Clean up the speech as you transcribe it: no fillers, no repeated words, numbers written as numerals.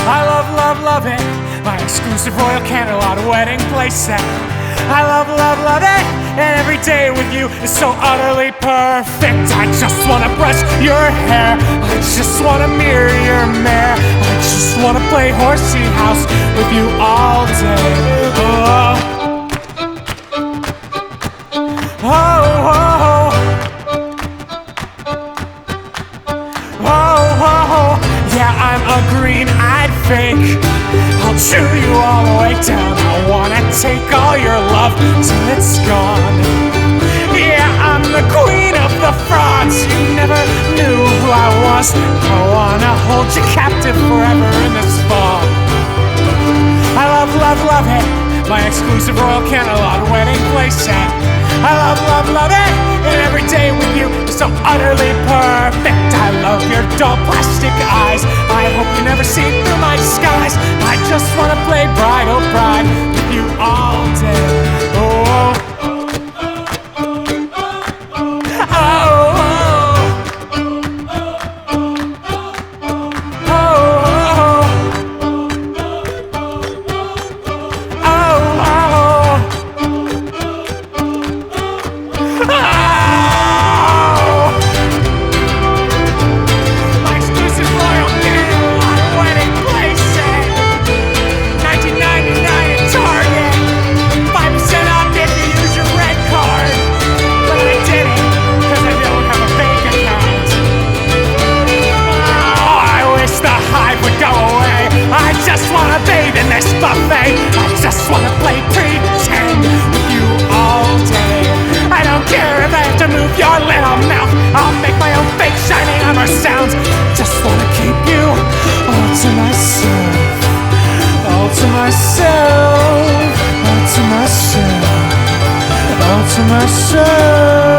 I love, love, love it. My exclusive Royal Canterlot wedding playset. I love, love, love it. And every day with you is so utterly perfect. I just wanna brush your hair. I just wanna mirror your mare. I just wanna play horsey house with you all day. Oh, oh, oh, oh, oh, oh. Yeah, I'm a green-eyed fake. I'll chew you all the way down. I wanna take all your love till it's gone. Yeah, I'm the queen of the frauds. You never knew who I was. I wanna hold you captive forever in this fog. I love, love, love it. My exclusive Royal Canterlot wedding playset. I love, love, love it. And every day with you is so utterly perfect. I love your dull plastic eyes. I hope you never see through my disguise. I just wanna play bride, oh bride, with you all day. Oh, buffet. I just wanna play pretend with you all day. I don't care if I have to move your little mouth. I'll make my own fake shining armor sounds. Just wanna keep you all to myself. All to myself. All to myself. All to myself.